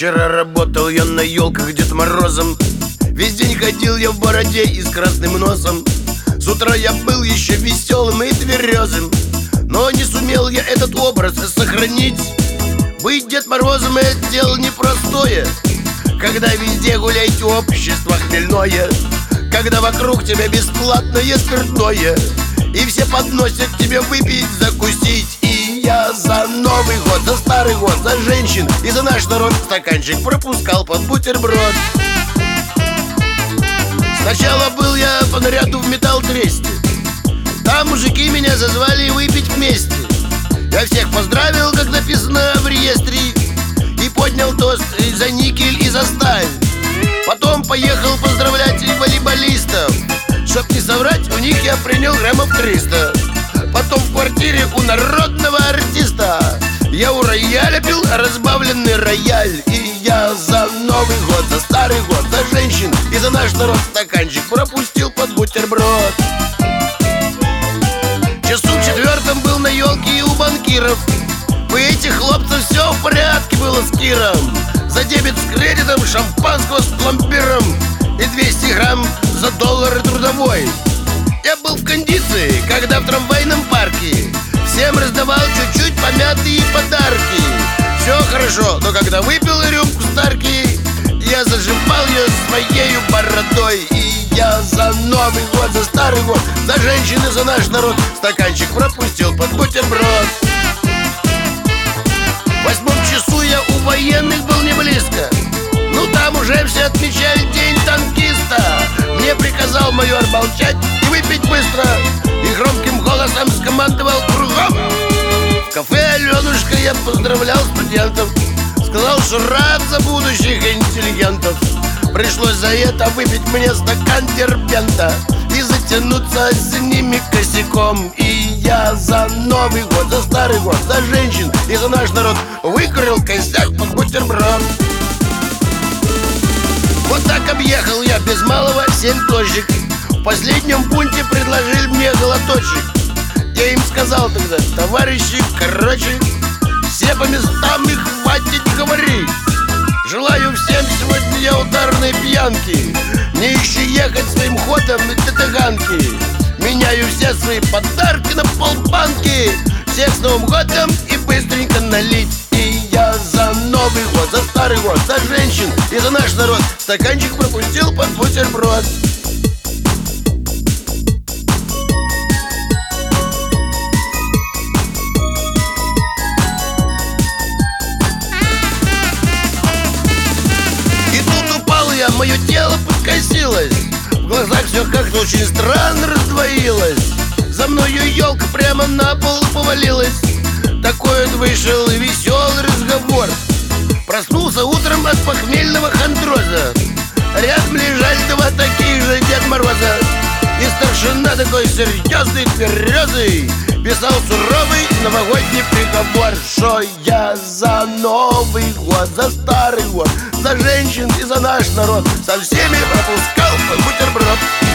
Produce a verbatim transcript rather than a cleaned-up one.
Вчера работал я на елках Дед Морозом. Весь день ходил я в бороде и с красным носом. С утра я был еще веселым и тверезым, но не сумел я этот образ сохранить. Быть Дед Морозом — это дело непростое, когда везде гуляете общество хмельное, когда вокруг тебя бесплатное спиртное, и все подносят тебе выпить, закусить. И я за Новый год, за Старый год, за женщин и за наш народ стаканчик пропускал под бутерброд. Сначала был я по наряду в металл-тресте. Там мужики меня зазвали выпить вместе. Я всех поздравил, как написано в реестре, и поднял тост и за никель, и за сталь. Потом поехал поздравлять волейболистов. Чтоб не соврать, у них я принял граммов триста. Потом в квартире у народного артиста я у рояля пил разбавленный рояль. И я за Новый год, за Старый год, за женщин и за наш народ стаканчик пропустил под бутерброд. Часу в четвертом был на елке и у банкиров. У этих хлопцев все в порядке было с Киром. За дебет с кредитом, шампанского с пломбиром и двести грамм за доллар трудовой. Я был в кондиции, когда в трамвайном парке всем раздавал чуть-чуть помятые подарки. Все хорошо, но когда выпил рюмку старки, я зажимал ее своею бородой. И я за Новый год, за Старый год, за женщин и за наш народ стаканчик пропустил под бутерброд. В восьмом часу я у военных был не близко. Ну там уже все отмечали день танкиста. Мне приказал майор молчать и выпить быстро, и громким голосом скомандовал кругом. В кафе Аленушка я поздравлял студентов, сказал, что рад за будущих интеллигентов. Пришлось за это выпить мне стакан дербента и затянуться с ними косяком. И я за Новый год, за Старый год, за женщин и за наш народ выкурил косяк под бутерброд. Вот так объехал я без малого семь точек. В последнем пункте предложили мне глоточек. Я им сказал тогда: товарищи, короче, все по местам и хватит говорить. Желаю всем сегодня я ударной пьянки, мне еще ехать своим ходом до Таганки. Меняю все свои подарки на полбанки. Всех с Новым годом и быстренько налить. И я за Новый год, за Старый год, за женщин и за наш народ стаканчик пропустил под бутерброд. И тут упал я, мое тело подкосилось, в глазах все как-то очень странно раздвоилось. За мною елка прямо на пол повалилась. Такой вот вышел веселый разговор. Проснулся утром от похмельного хондроза. Рядом лежали два таких же Дед Мороза. И старшина такой серьезный, тверезый писал суровый новогодний приговор, что я за Новый год, за Старый год, за женщин и за наш народ со всеми пропускал под бутерброд.